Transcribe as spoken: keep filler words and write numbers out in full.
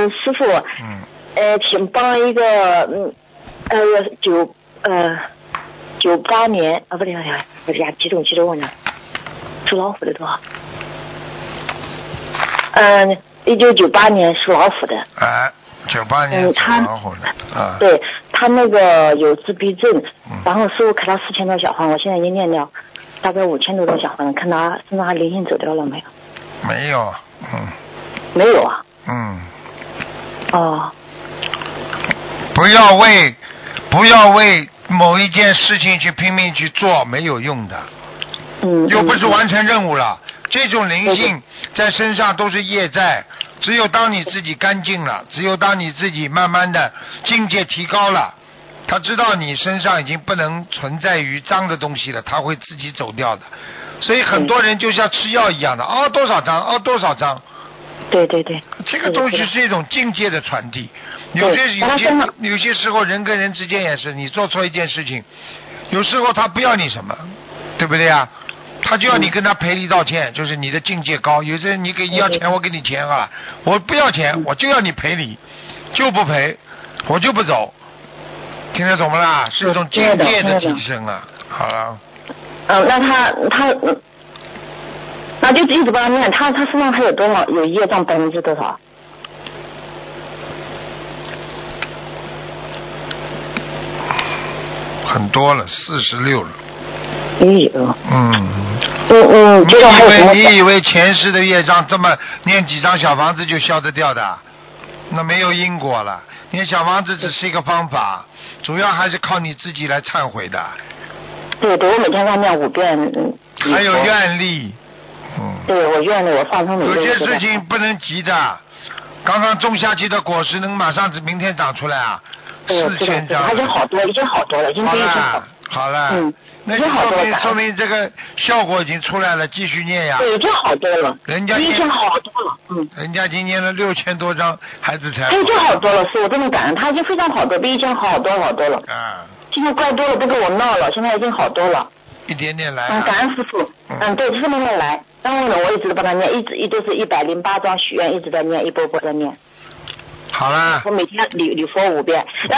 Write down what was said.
嗯，师傅， 嗯， 呃，请帮一个嗯呃九呃九八年啊不对不对不对呀，激动激动我呢，属老虎的多少？嗯，一九九八年属老虎的。 哎，九八年属老虎的啊。 对，他那个有自闭症， 嗯、 然后师傅给他四千多小黄，我现在已经念了大概五千多多小黄，看他身上还灵性走掉了没有？ 没有，嗯。 没有啊。 嗯。 哦。 不要为不要为某一件事情去拼命去做，没有用的。 嗯。 又不是完成任务了，这种灵性在身上都是业债。只有当你自己干净了，只有当你自己慢慢的境界提高了，他知道你身上已经不能存在于脏的东西了，他会自己走掉的。所以很多人就像吃药一样的，熬多少张熬多少张。 对对对。 这个东西是一种境界的传递。有些有些有些时候人跟人之间也是，你做错一件事情，有时候他不要你什么，对不对啊？他就要你跟他赔礼道歉，就是你的境界高。有些人你给要钱，我给你钱好了，我不要钱，我就要你赔礼，就不赔，我就不走。听得懂不啦？是一种境界的提升啊。好了。 嗯，那他他那就一直帮他念，他他身上还有多少有业障百分之多少？ 很多了，四十六了。 哎呦。 嗯。 嗯嗯，觉得还有什么？ 你以为前世的业障这么念几张小房子就消得掉的？那没有因果了。念小房子只是一个方法，主要还是靠你自己来忏悔的。 对对，我每天要念五遍。嗯。 还有愿力。嗯。 对，我愿力，我放生。 有些事情不能急的，刚刚种下去的果实能马上明天长出来啊？四千张。 已经好多，已经好多了，已经比以前好。 好了。 嗯。 那就说明说明这个效果已经出来了，继续念呀。 对，已经好多了。 人家已经好多了，嗯。 人家已经念了六千多张，孩子才。 他已经好多了，是我真的感恩，他已经非常好多，比以前好多好多了。 啊。 现在怪多了，不跟我闹了，现在已经好多了。 一点点来、 啊。嗯，感恩师傅。嗯，对，是慢慢来。然后呢，我一直都帮他念，一直一都是一百零八张许愿，一直在念，一波波在念。 好了。 我每天礼礼佛五遍。